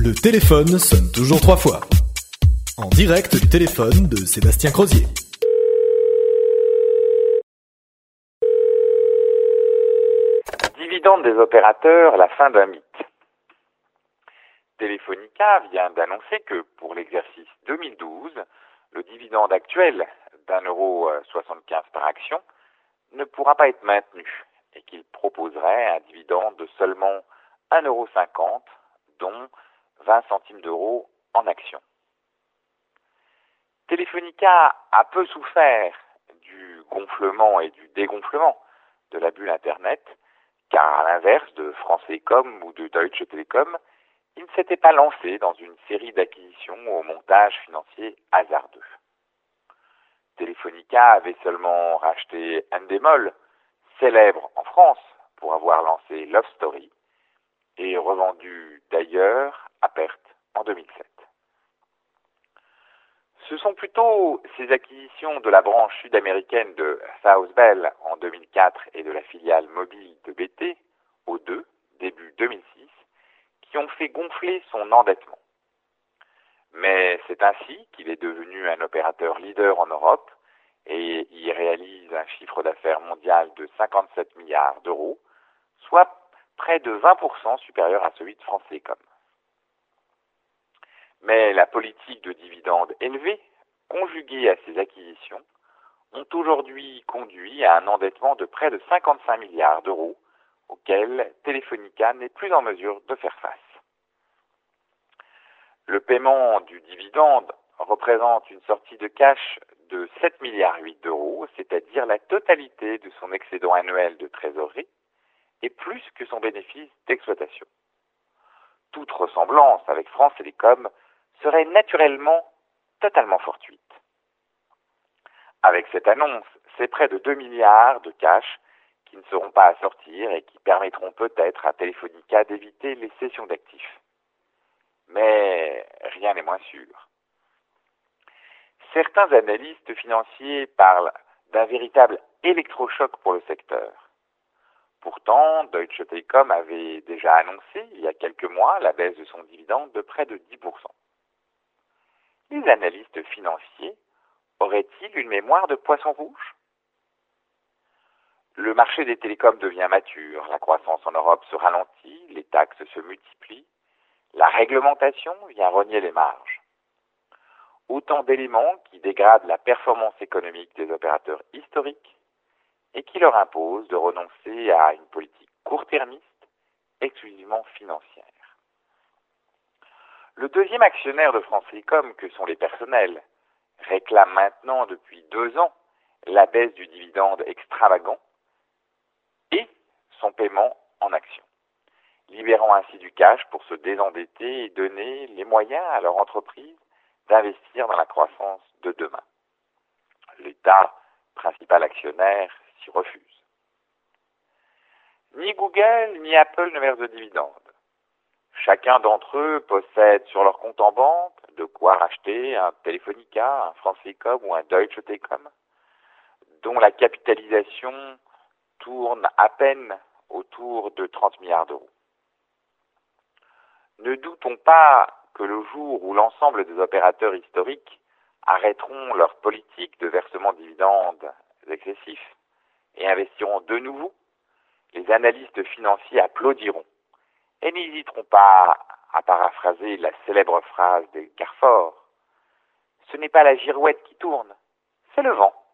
Le téléphone sonne toujours 3 fois. En direct du téléphone de Sébastien Crozier. Dividende des opérateurs, la fin d'un mythe. Telefonica vient d'annoncer que pour l'exercice 2012, le dividende actuel d'1,75 € par action ne pourra pas être maintenu et qu'il proposerait un dividende de seulement 1,50 €, dont 20 centimes d'euros en actions. Telefonica a peu souffert du gonflement et du dégonflement de la bulle Internet, car à l'inverse de France Télécom ou de Deutsche Telekom, il ne s'était pas lancé dans une série d'acquisitions au montage financier hasardeux. Telefonica avait seulement racheté Endemol, célèbre en France pour avoir lancé Love Story, et revendu d'ailleurs à perte en 2007. Ce sont plutôt ces acquisitions de la branche sud-américaine de South Bell en 2004 et de la filiale mobile de BT, O2, début 2006, qui ont fait gonfler son endettement. Mais c'est ainsi qu'il est devenu un opérateur leader en Europe et y réalise un chiffre d'affaires mondial de 57 milliards d'euros, soit près de 20% supérieur à celui de France Télécom. Mais la politique de dividendes élevés, conjuguée à ces acquisitions, ont aujourd'hui conduit à un endettement de près de 55 milliards d'euros, auquel Telefonica n'est plus en mesure de faire face. Le paiement du dividende représente une sortie de cash de 7,8 milliards d'euros, c'est-à-dire la totalité de son excédent annuel de trésorerie, et plus que son bénéfice d'exploitation. Toute ressemblance avec France Télécom serait naturellement totalement fortuite. Avec cette annonce, c'est près de 2 milliards de cash qui ne seront pas à sortir et qui permettront peut-être à Telefonica d'éviter les cessions d'actifs. Mais rien n'est moins sûr. Certains analystes financiers parlent d'un véritable électrochoc pour le secteur. Pourtant, Deutsche Telekom avait déjà annoncé il y a quelques mois la baisse de son dividende de près de 10%. Les analystes financiers auraient-ils une mémoire de poisson rouge ? Le marché des télécoms devient mature, la croissance en Europe se ralentit, les taxes se multiplient, la réglementation vient rogner les marges. Autant d'éléments qui dégradent la performance économique des opérateurs historiques et qui leur imposent de renoncer à une politique court-termiste, exclusivement financière. Le deuxième actionnaire de France Télécom, que sont les personnels, réclame maintenant depuis 2 ans la baisse du dividende extravagant et son paiement en actions, libérant ainsi du cash pour se désendetter et donner les moyens à leur entreprise d'investir dans la croissance de demain. L'État, principal actionnaire, s'y refuse. Ni Google ni Apple ne versent de dividendes. Chacun d'entre eux possède sur leur compte en banque de quoi racheter un Telefonica, un France Télécom ou un Deutsche Telekom, dont la capitalisation tourne à peine autour de 30 milliards d'euros. Ne doutons pas que le jour où l'ensemble des opérateurs historiques arrêteront leur politique de versement de dividendes excessifs et investiront de nouveau, les analystes financiers applaudiront et n'hésiteront pas à paraphraser la célèbre phrase de Carfor. Ce n'est pas la girouette qui tourne, c'est le vent.